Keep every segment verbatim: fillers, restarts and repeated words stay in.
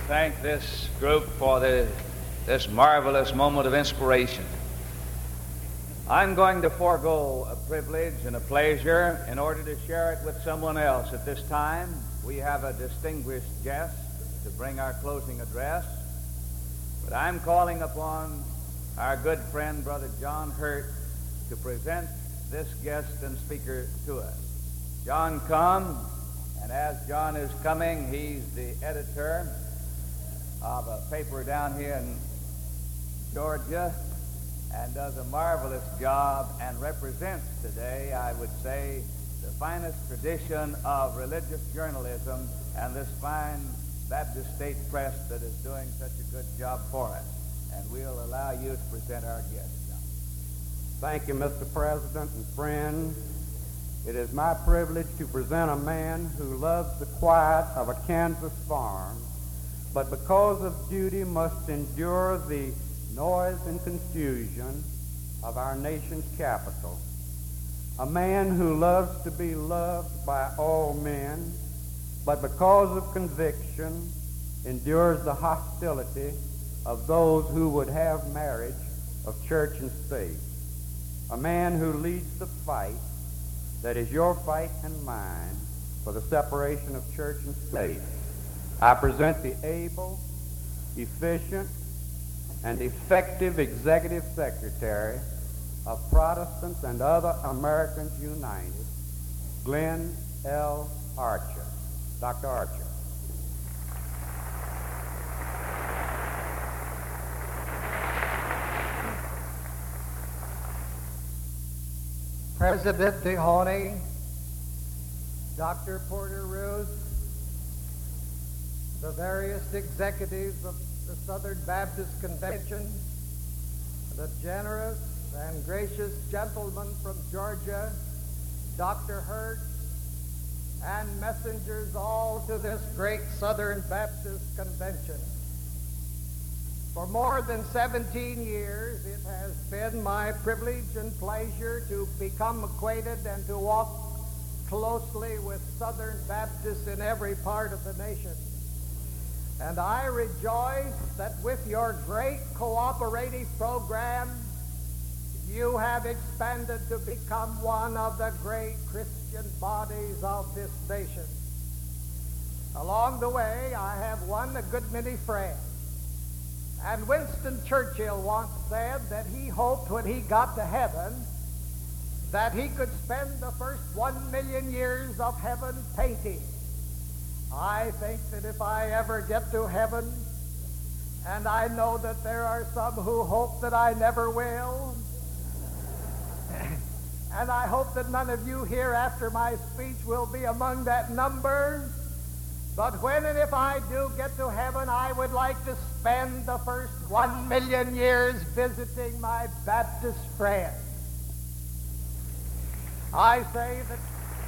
thank this group for the, this marvelous moment of inspiration. I'm going to forego a privilege and a pleasure in order to share it with someone else. At this time, we have a distinguished guest to bring our closing address, but I'm calling upon our good friend, Brother John Hurt, to present this guest and speaker to us. John, come, and as John is coming, he's the editor of a paper down here in Georgia and does a marvelous job and represents today, I would say, the finest tradition of religious journalism and this fine Baptist State Press that is doing such a good job for us. And we'll allow you to present our guest, John. Thank you, Mister President and friends. It is my privilege to present a man who loves the quiet of a Kansas farm, but because of duty must endure the noise and confusion of our nation's capital. A man who loves to be loved by all men, but because of conviction endures the hostility of those who would have marriage of church and state. A man who leads the fight that is your fight and mine for the separation of church and state. I present the able, efficient, and effective Executive Secretary of Protestants and Other Americans United, Glenn L. Archer. Doctor Archer. President Dehoney, Doctor Porter Ruth, the various executives of the Southern Baptist Convention, the generous and gracious gentleman from Georgia, Doctor Hurt, and messengers all to this great Southern Baptist Convention. For more than seventeen years, it has been my privilege and pleasure to become acquainted and to walk closely with Southern Baptists in every part of the nation. And I rejoice that with your great cooperative program, you have expanded to become one of the great Christian bodies of this nation. Along the way, I have won a good many friends. And Winston Churchill once said that he hoped when he got to heaven that he could spend the first one million years of heaven painting. I think that if I ever get to heaven, and I know that there are some who hope that I never will, and I hope that none of you here after my speech will be among that number, but when and if I do get to heaven, I would like to spend the first one million years visiting my Baptist friends. I say that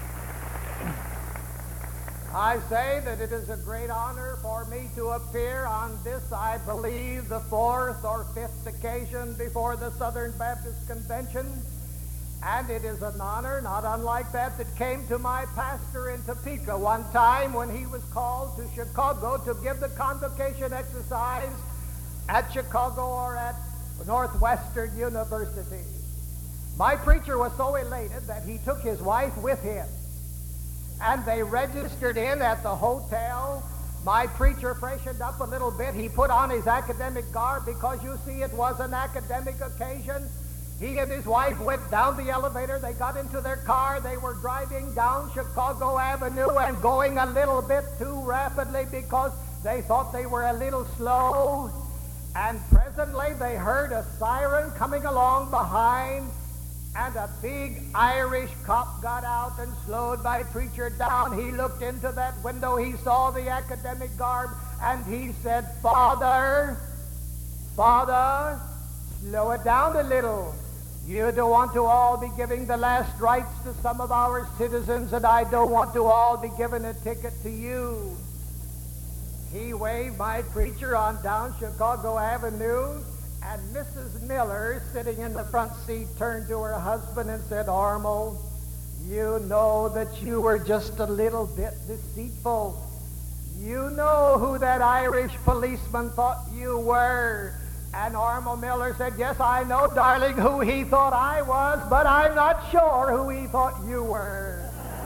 I say that it is a great honor for me to appear on this, I believe, the fourth or fifth occasion before the Southern Baptist Convention. And it is an honor, not unlike that that came to my pastor in Topeka one time when he was called to Chicago to give the convocation exercise at Chicago or at Northwestern University. My preacher was so elated that he took his wife with him, and they registered in at the hotel. My preacher freshened up a little bit. He put on his academic garb because, you see, it was an academic occasion. He and his wife went down the elevator. They got into their car. They were driving down Chicago Avenue and going a little bit too rapidly because they thought they were a little slow. And presently they heard a siren coming along behind, and a big Irish cop got out and slowed my preacher down. He looked into that window. He saw the academic garb, and he said, "Father, Father, slow it down a little. You don't want to all be giving the last rites to some of our citizens, and I don't want to all be giving a ticket to you." He waved my preacher on down Chicago Avenue, and Missus Miller, sitting in the front seat, turned to her husband and said, "Ormo, you know that you were just a little bit deceitful. You know who that Irish policeman thought you were. And Ormo Miller said, yes, I know, darling, who he thought I was, but I'm not sure who he thought you were.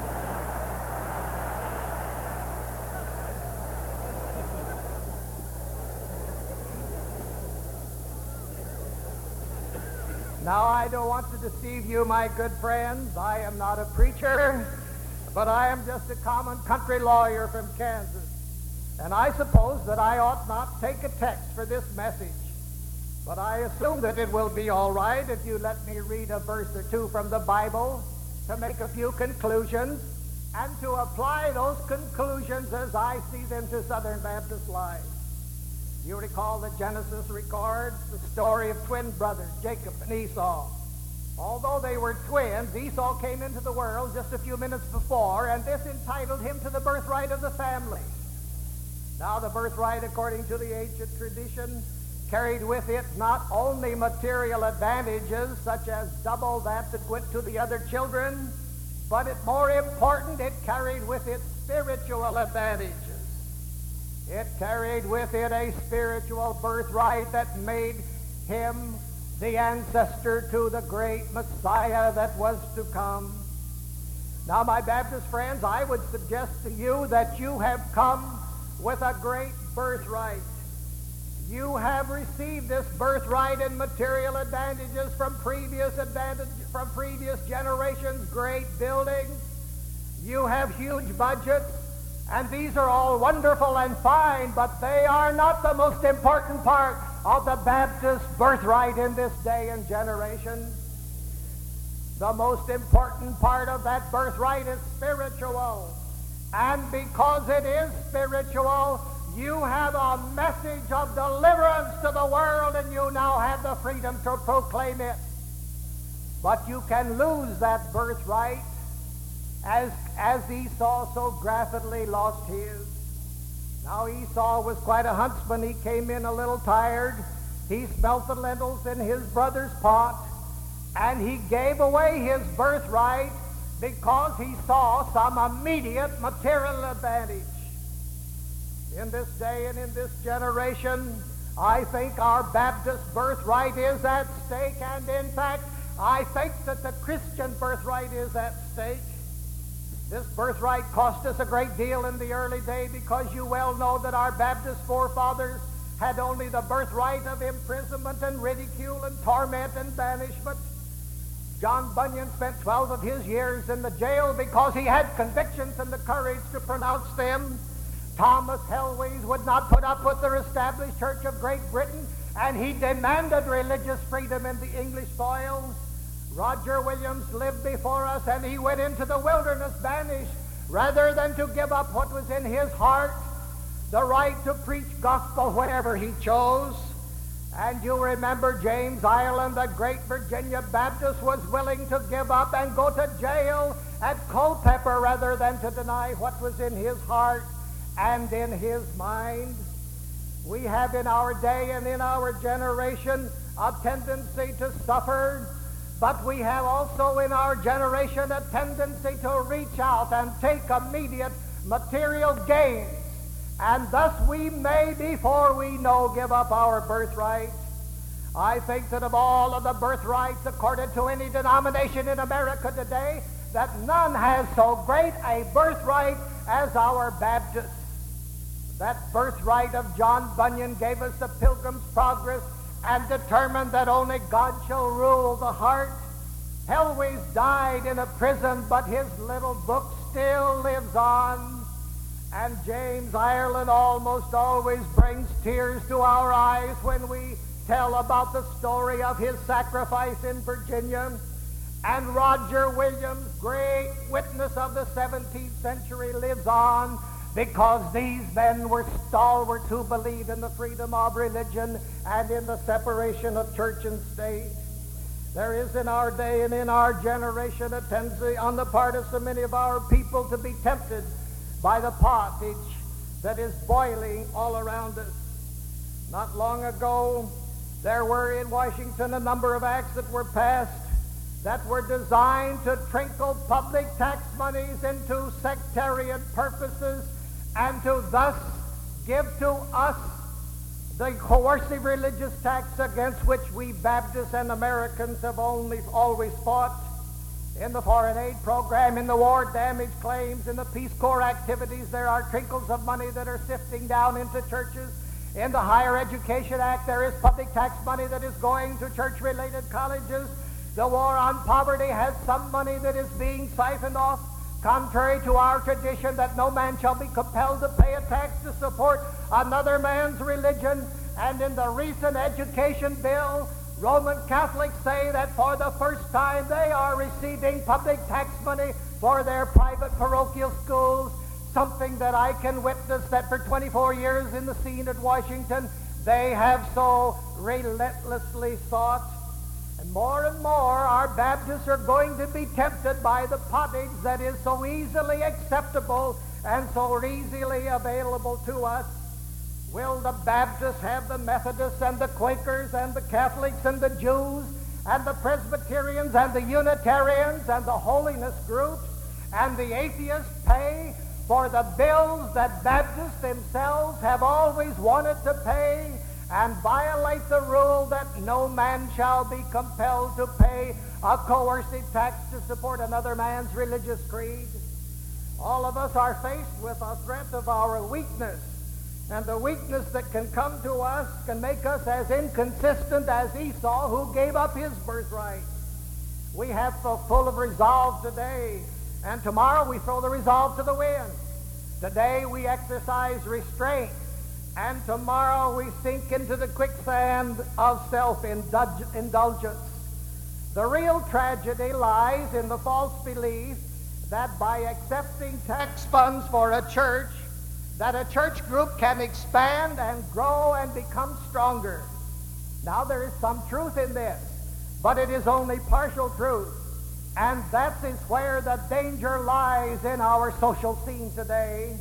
Now, I don't want to deceive you, my good friends. I am not a preacher, but I am just a common country lawyer from Kansas. And I suppose that I ought not take a text for this message. But I assume that it will be all right if you let me read a verse or two from the Bible to make a few conclusions and to apply those conclusions as I see them to Southern Baptist life. You recall that Genesis records the story of twin brothers, Jacob and Esau. Although they were twins, Esau came into the world just a few minutes before, and this entitled him to the birthright of the family. Now, the birthright, according to the ancient tradition, carried with it not only material advantages, such as double that that went to the other children, but it more important, it carried with it spiritual advantages. It carried with it a spiritual birthright that made him the ancestor to the great Messiah that was to come. Now, my Baptist friends, I would suggest to you that you have come with a great birthright. You have received this birthright and material advantages from previous advantage, from previous generations, great buildings. You have huge budgets, and these are all wonderful and fine, but they are not the most important part of the Baptist birthright in this day and generation. The most important part of that birthright is spiritual. And because it is spiritual, you have a message of deliverance to the world, and you now have the freedom to proclaim it. But you can lose that birthright as, as Esau so graphically lost his. Now, Esau was quite a huntsman. He came in a little tired. He smelt the lentils in his brother's pot, and he gave away his birthright because he saw some immediate material advantage. In this day and in this generation, I think our Baptist birthright is at stake, and in fact, I think that the Christian birthright is at stake. This birthright cost us a great deal in the early day, because you well know that our Baptist forefathers had only the birthright of imprisonment and ridicule and torment and banishment. John Bunyan spent twelve of his years in the jail because he had convictions and the courage to pronounce them. Thomas Helwys would not put up with the established Church of Great Britain, and he demanded religious freedom in the English soil. Roger Williams lived before us, and he went into the wilderness banished rather than to give up what was in his heart, the right to preach gospel wherever he chose. And you remember James Ireland, the great Virginia Baptist, was willing to give up and go to jail at Culpeper rather than to deny what was in his heart and in his mind. We have in our day and in our generation a tendency to suffer, but we have also in our generation a tendency to reach out and take immediate material gains. And thus we may, before we know, give up our birthright. I think that of all of the birthrights accorded to any denomination in America today, that none has so great a birthright as our Baptists. That birthright of John Bunyan gave us the Pilgrim's Progress and determined that only God shall rule the heart. Helwys died in a prison, but his little book still lives on. And James Ireland almost always brings tears to our eyes when we tell about the story of his sacrifice in Virginia. And Roger Williams, great witness of the seventeenth century, lives on because these men were stalwarts who believed in the freedom of religion and in the separation of church and state. There is in our day and in our generation a tendency on the part of so many of our people to be tempted by the pottage that is boiling all around us. Not long ago, there were in Washington a number of acts that were passed that were designed to trickle public tax monies into sectarian purposes and to thus give to us the coercive religious tax against which we Baptists and Americans have only always fought in the foreign aid program, in the war damage claims, in the Peace Corps activities. There are trickles of money that are sifting down into churches. In the Higher Education Act, there is public tax money that is going to church-related colleges. The war on poverty has some money that is being siphoned off, contrary to our tradition that no man shall be compelled to pay a tax to support another man's religion. And in the recent education bill, Roman Catholics say that for the first time they are receiving public tax money for their private parochial schools, something that I can witness that for twenty-four years in the scene at Washington they have so relentlessly sought. And more and more our Baptists are going to be tempted by the pottage that is so easily acceptable and so easily available to us. Will the Baptists have the Methodists and the Quakers and the Catholics and the Jews and the Presbyterians and the Unitarians and the holiness groups and the atheists pay for the bills that Baptists themselves have always wanted to pay, and violate the rule that no man shall be compelled to pay a coercive tax to support another man's religious creed? All of us are faced with a threat of our weakness, and the weakness that can come to us can make us as inconsistent as Esau, who gave up his birthright. We have so full of resolve today, and tomorrow we throw the resolve to the wind. Today we exercise restraint, and tomorrow we sink into the quicksand of self-indulgence. The real tragedy lies in the false belief that by accepting tax funds for a church, that a church group can expand and grow and become stronger. Now there is some truth in this, but it is only partial truth. And that is where the danger lies in our social scene today.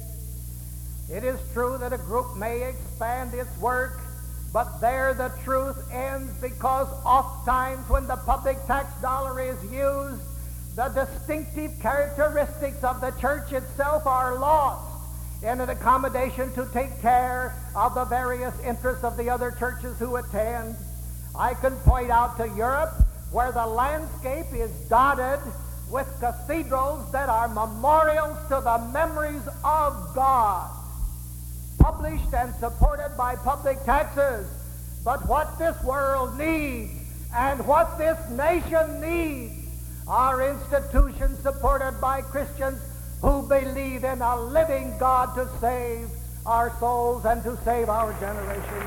It is true that a group may expand its work, but there the truth ends, because oft times when the public tax dollar is used, the distinctive characteristics of the church itself are lost in an accommodation to take care of the various interests of the other churches who attend. I can point out to Europe, where the landscape is dotted with cathedrals that are memorials to the memories of God, published and supported by public taxes. But what this world needs and what this nation needs are institutions supported by Christians who believe in a living God to save our souls and to save our generation.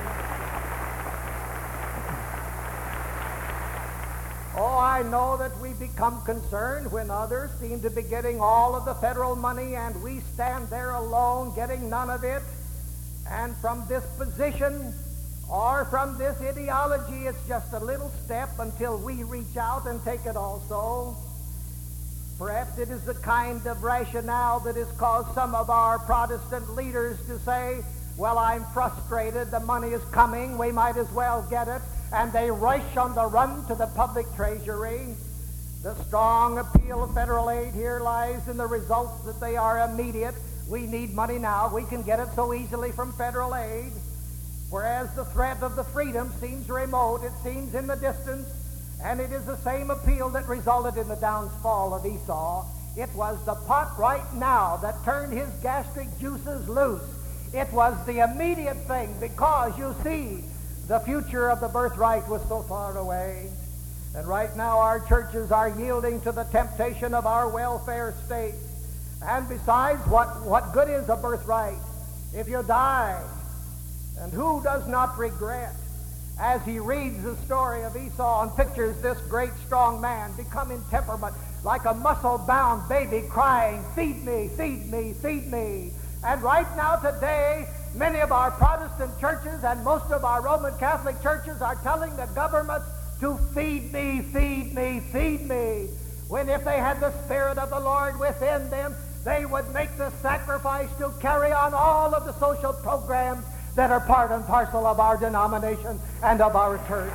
Oh, I know that we become concerned when others seem to be getting all of the federal money and we stand there alone getting none of it. And from this position or from this ideology, it's just a little step until we reach out and take it also. Perhaps it is the kind of rationale that has caused some of our Protestant leaders to say, well, I'm frustrated, the money is coming, we might as well get it, and they rush on the run to the public treasury. The strong appeal of federal aid here lies in the results that they are immediate. We need money now, we can get it so easily from federal aid. Whereas the threat of the freedom seems remote, it seems in the distance, and it is the same appeal that resulted in the downfall of Esau. It was the pot right now that turned his gastric juices loose. It was the immediate thing, because, you see, the future of the birthright was so far away. And right now our churches are yielding to the temptation of our welfare state. And besides, what, what good is a birthright if you die? And who does not regret, as he reads the story of Esau and pictures this great strong man become in temperament like a muscle-bound baby crying, feed me, feed me, feed me. And right now today, many of our Protestant churches and most of our Roman Catholic churches are telling the governments to feed me, feed me, feed me. When if they had the Spirit of the Lord within them, they would make the sacrifice to carry on all of the social programs that are part and parcel of our denomination and of our church.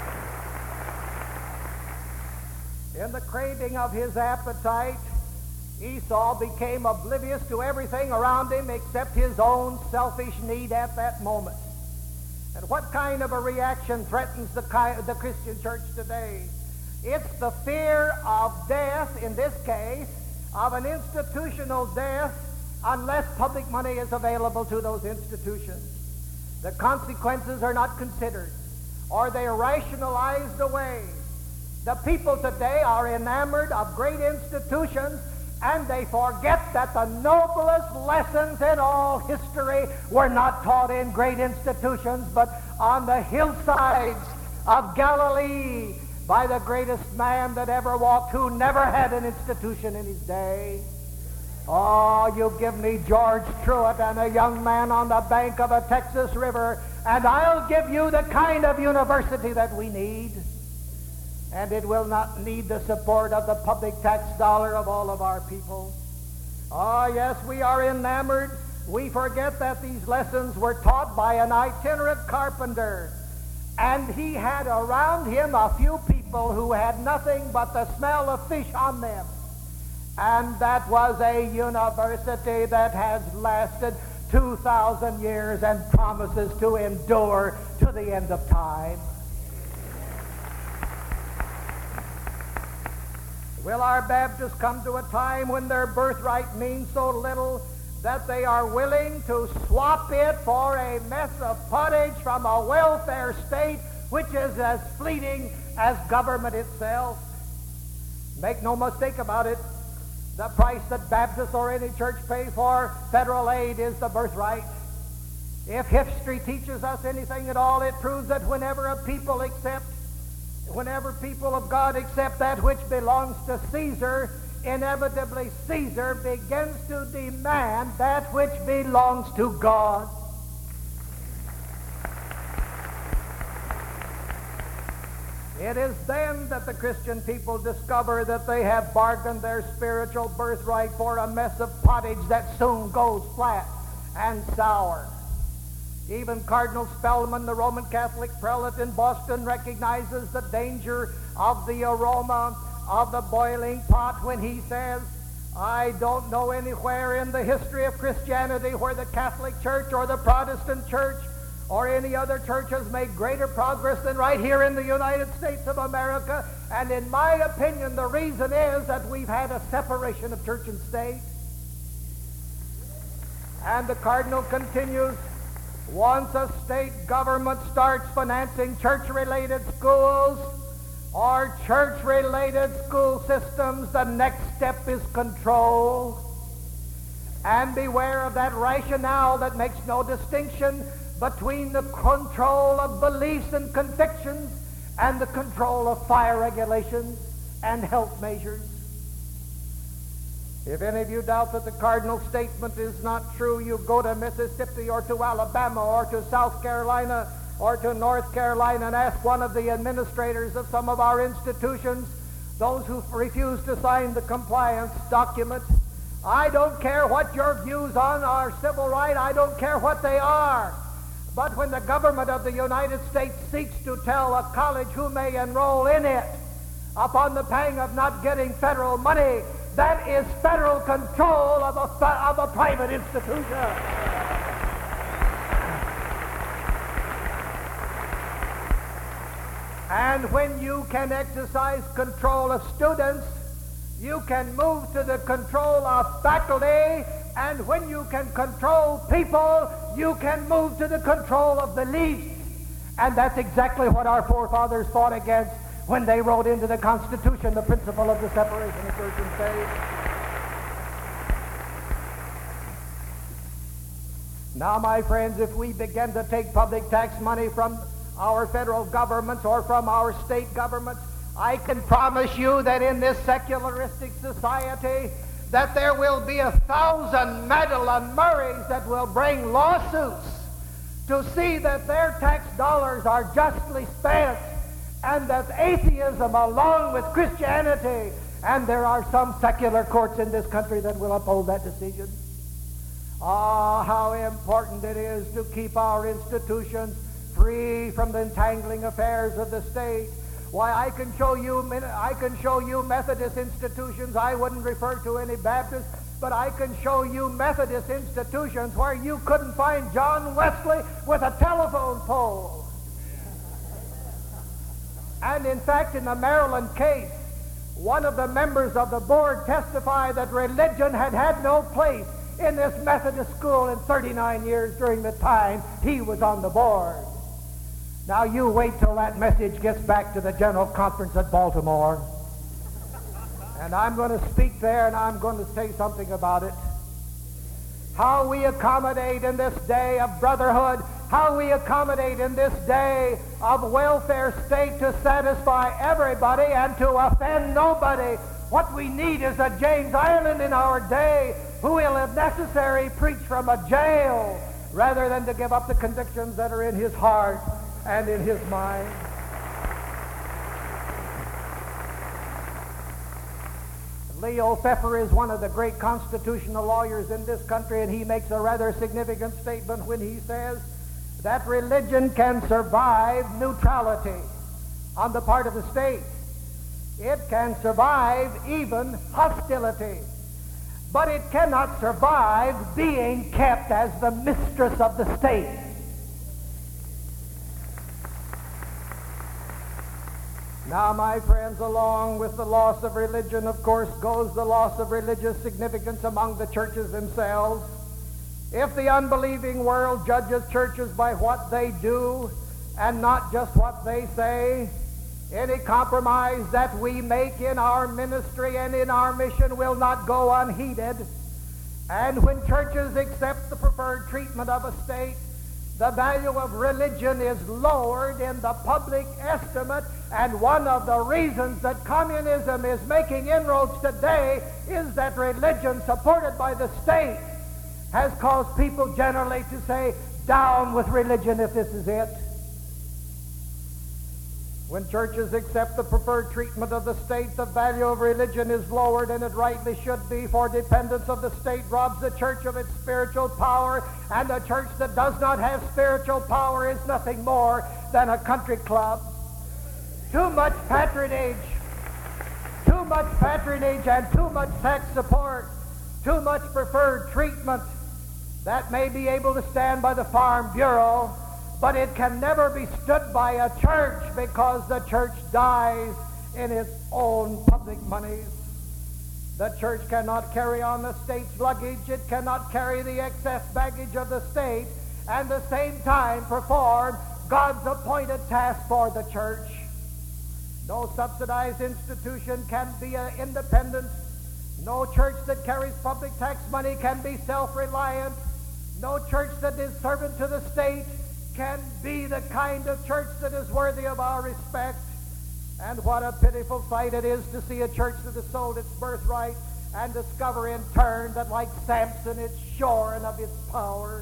In the craving of his appetite, Esau became oblivious to everything around him except his own selfish need at that moment. And what kind of a reaction threatens the, the Christian church today? It's the fear of death, in this case, of an institutional death, unless public money is available to those institutions. The consequences are not considered, or they are rationalized away. The people today are enamored of great institutions, and they forget that the noblest lessons in all history were not taught in great institutions, but on the hillsides of Galilee by the greatest man that ever walked, who never had an institution in his day. Oh, you give me George Truett and a young man on the bank of a Texas river, and I'll give you the kind of university that we need. And it will not need the support of the public tax dollar of all of our people. Oh, yes, we are enamored. We forget that these lessons were taught by an itinerant carpenter, and he had around him a few people who had nothing but the smell of fish on them. And that was a university that has lasted two thousand years and promises to endure to the end of time. Will our Baptists come to a time when their birthright means so little that they are willing to swap it for a mess of pottage from a welfare state which is as fleeting as government itself? Make no mistake about it. The price that Baptists or any church pay for federal aid is the birthright. If history teaches us anything at all, it proves that whenever a people accept, whenever people of God accept that which belongs to Caesar, inevitably Caesar begins to demand that which belongs to God. It is then that the Christian people discover that they have bargained their spiritual birthright for a mess of pottage that soon goes flat and sour. Even Cardinal Spellman, the Roman Catholic prelate in Boston, recognizes the danger of the aroma of the boiling pot when he says, I don't know anywhere in the history of Christianity where the Catholic Church or the Protestant Church or any other church has made greater progress than right here in the United States of America. And in my opinion, the reason is that we've had a separation of church and state. And the Cardinal continues, once a state government starts financing church-related schools or church-related school systems, the next step is control. And beware of that rationale that makes no distinction between the control of beliefs and convictions and the control of fire regulations and health measures. If any of you doubt that the Cardinal statement is not true, you go to Mississippi or to Alabama or to South Carolina or to North Carolina and ask one of the administrators of some of our institutions, those who refuse to sign the compliance document. I don't care what your views on our civil right, I don't care what they are. But when the government of the United States seeks to tell a college who may enroll in it upon the pang of not getting federal money, that is federal control of a, of a private institution. And when you can exercise control of students, you can move to the control of faculty, and when you can control people, you can move to the control of beliefs. And that's exactly what our forefathers fought against when they wrote into the Constitution the principle of the separation of church and state. Now, my friends, if we begin to take public tax money from our federal governments or from our state governments, I can promise you that in this secularistic society that there will be a thousand Madeline Murrays that will bring lawsuits to see that their tax dollars are justly spent, and that atheism along with Christianity, and there are some secular courts in this country that will uphold that decision. Ah, how important it is to keep our institutions free from the entangling affairs of the state. Why, I can show you, I can show you Methodist institutions. I wouldn't refer to any Baptist, but I can show you Methodist institutions where you couldn't find John Wesley with a telephone pole. And in fact, in the Maryland case, one of the members of the board testified that religion had had no place in this Methodist school in thirty-nine years during the time he was on the board. Now you wait till that message gets back to the General Conference at Baltimore. And I'm going to speak there, and I'm going to say something about it. How we accommodate in this day of brotherhood, how we accommodate in this day of welfare state to satisfy everybody and to offend nobody. What we need is a James Ireland in our day who will, if necessary, preach from a jail rather than to give up the convictions that are in his heart and in his mind. Leo Pfeffer is one of the great constitutional lawyers in this country, and he makes a rather significant statement when he says that religion can survive neutrality on the part of the state. It can survive even hostility, but it cannot survive being kept as the mistress of the state. Now, my friends, along with the loss of religion, of course, goes the loss of religious significance among the churches themselves. If the unbelieving world judges churches by what they do and not just what they say, any compromise that we make in our ministry and in our mission will not go unheeded. And when churches accept the preferred treatment of a state, the value of religion is lowered in the public estimate, and one of the reasons that communism is making inroads today is that religion supported by the state has caused people generally to say, down with religion if this is it. When churches accept the preferred treatment of the state, the value of religion is lowered, and it rightly should be, for dependence of the state robs the church of its spiritual power, and a church that does not have spiritual power is nothing more than a country club. Too much patronage, too much patronage and too much tax support, too much preferred treatment that may be able to stand by the Farm Bureau, but it can never be stood by a church, because the church dies in its own public monies. The church cannot carry on the state's luggage. It cannot carry the excess baggage of the state and at the same time perform God's appointed task for the church. No subsidized institution can be uh, independent. No church that carries public tax money can be self-reliant. No church that is servant to the state can be the kind of church that is worthy of our respect. And what a pitiful sight it is to see a church that has sold its birthright and discover in turn that, like Samson, it's shorn of its power.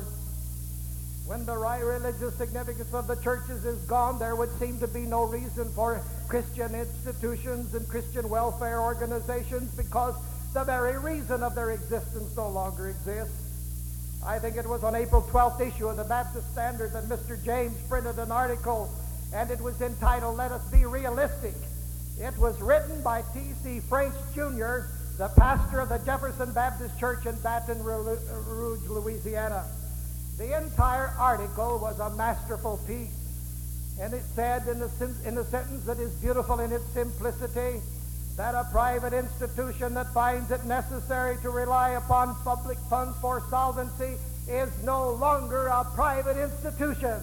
When the right religious significance of the churches is gone, there would seem to be no reason for Christian institutions and Christian welfare organizations, because the very reason of their existence no longer exists. I think it was on April twelfth issue of the Baptist Standard that Mister James printed an article, and it was entitled, "Let Us Be Realistic." It was written by T C French Junior, the pastor of the Jefferson Baptist Church in Baton Rouge, Louisiana. The entire article was a masterful piece, and it said in the, in the sentence that is beautiful in its simplicity, that a private institution that finds it necessary to rely upon public funds for solvency is no longer a private institution.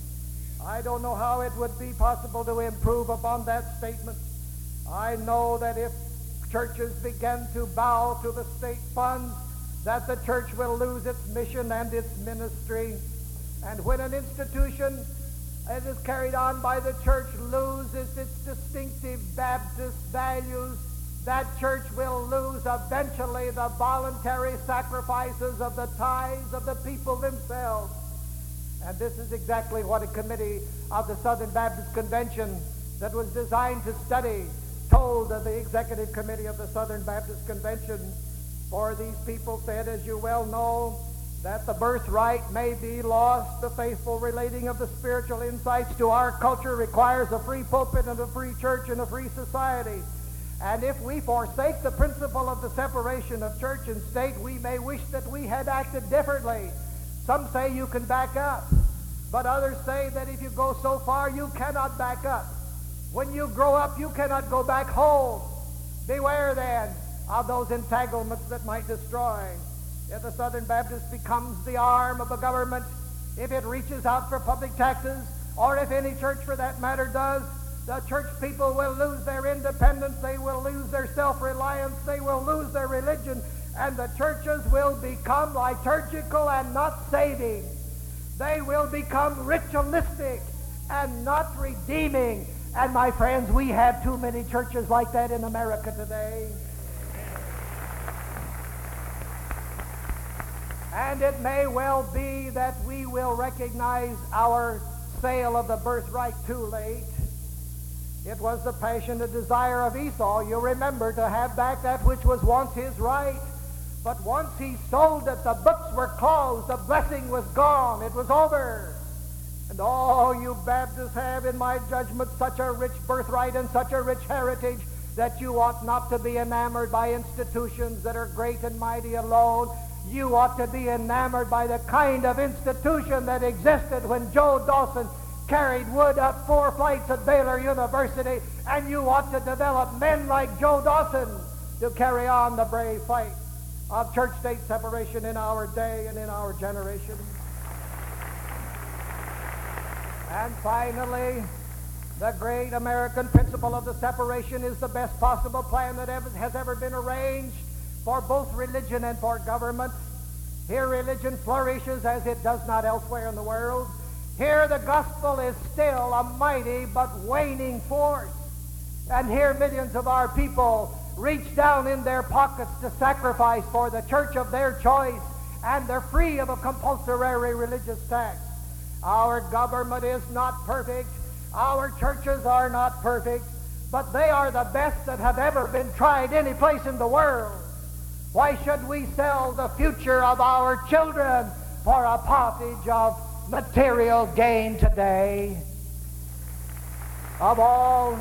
I don't know how it would be possible to improve upon that statement. I know that if churches begin to bow to the state funds, that the church will lose its mission and its ministry. And when an institution that is carried on by the church loses its distinctive Baptist values, that church will lose eventually the voluntary sacrifices of the tithes of the people themselves. And this is exactly what a committee of the Southern Baptist Convention that was designed to study told the executive committee of the Southern Baptist Convention. For these people said, as you well know, that the birthright may be lost. The faithful relating of the spiritual insights to our culture requires a free pulpit and a free church and a free society. And if we forsake the principle of the separation of church and state, we may wish that we had acted differently. Some say you can back up, but others say that if you go so far, you cannot back up. When you grow up, you cannot go back home. Beware then of those entanglements that might destroy. If the Southern Baptist becomes the arm of a government, if it reaches out for public taxes, or if any church for that matter does, the church people will lose their independence, they will lose their self-reliance, they will lose their religion, and the churches will become liturgical and not saving. They will become ritualistic and not redeeming. And my friends, we have too many churches like that in America today. And it may well be that we will recognize our sale of the birthright too late. It was the passionate desire of Esau, you remember, to have back that which was once his right. But once he sold it, the books were closed, the blessing was gone, it was over. And oh, you Baptists have, in my judgment, such a rich birthright and such a rich heritage that you ought not to be enamored by institutions that are great and mighty alone. You ought to be enamored by the kind of institution that existed when Joe Dawson carried wood up four flights at Baylor University, and you ought to develop men like Joe Dawson to carry on the brave fight of church-state separation in our day and in our generation. And finally, the great American principle of the separation is the best possible plan that ever, has ever been arranged for both religion and for government. Here religion flourishes as it does not elsewhere in the world. Here the gospel is still a mighty but waning force. And here millions of our people reach down in their pockets to sacrifice for the church of their choice, and they're free of a compulsory religious tax. Our government is not perfect. Our churches are not perfect, but they are the best that have ever been tried any place in the world. Why should we sell the future of our children for a pottage of material gain today? Of all,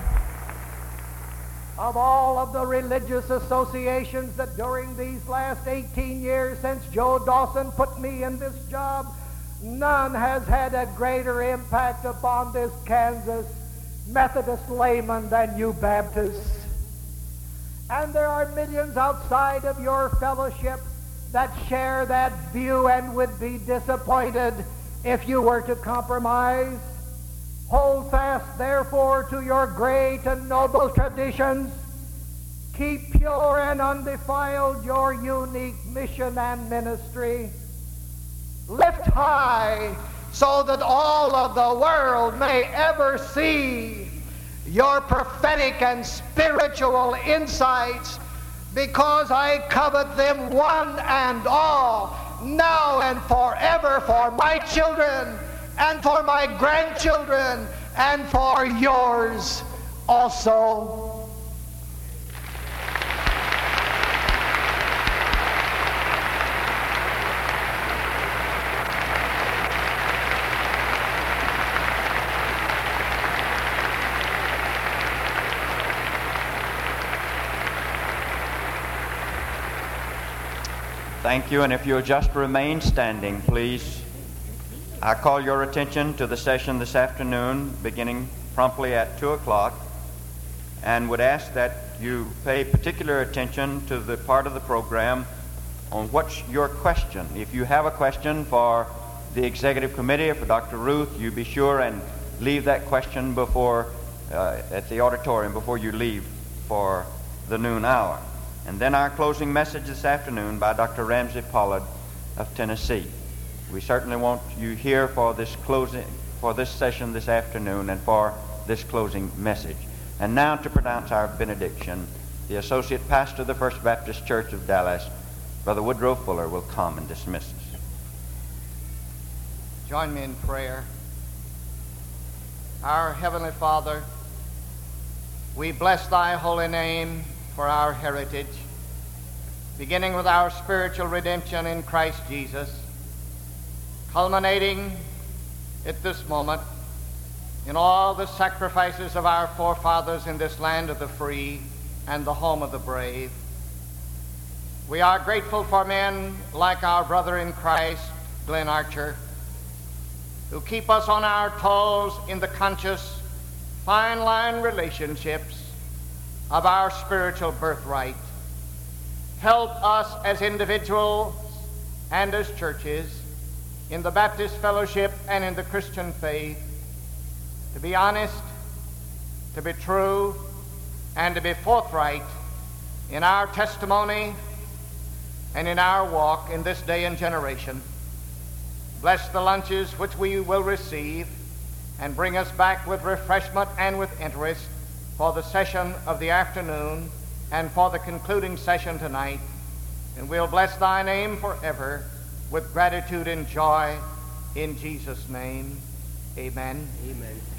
of all of the religious associations that during these last eighteen years since Joe Dawson put me in this job, none has had a greater impact upon this Kansas Methodist layman than you Baptists. And there are millions outside of your fellowship that share that view and would be disappointed if you were to compromise. Hold fast, therefore, to your great and noble traditions. Keep pure and undefiled your unique mission and ministry. Lift high so that all of the world may ever see your prophetic and spiritual insights, because I covet them one and all, now and forever, for my children and for my grandchildren and for yours also. Thank you, and if you'll just remain standing, please. I call your attention to the session this afternoon, beginning promptly at two o'clock, and would ask that you pay particular attention to the part of the program on what's your question. If you have a question for the Executive Committee or for Doctor Ruth, you be sure and leave that question before uh, at the auditorium before you leave for the noon hour. And then our closing message this afternoon by Doctor Ramsey Pollard of Tennessee. We certainly want you here for this closing, for this session this afternoon and for this closing message. And now to pronounce our benediction, the Associate Pastor of the First Baptist Church of Dallas, Brother Woodrow Fuller, will come and dismiss us. Join me in prayer. Our Heavenly Father, we bless Thy holy name for our heritage, beginning with our spiritual redemption in Christ Jesus, culminating at this moment in all the sacrifices of our forefathers in this land of the free and the home of the brave. We are grateful for men like our brother in Christ, Glenn Archer, who keep us on our toes in the conscious, fine-line relationships of our spiritual birthright. Help us as individuals and as churches in the Baptist fellowship and in the Christian faith to be honest, to be true, and to be forthright in our testimony and in our walk in this day and generation. Bless the lunches which we will receive and bring us back with refreshment and with interest for the session of the afternoon and for the concluding session tonight. And we'll bless thy name forever with gratitude and joy in Jesus' name. Amen. Amen.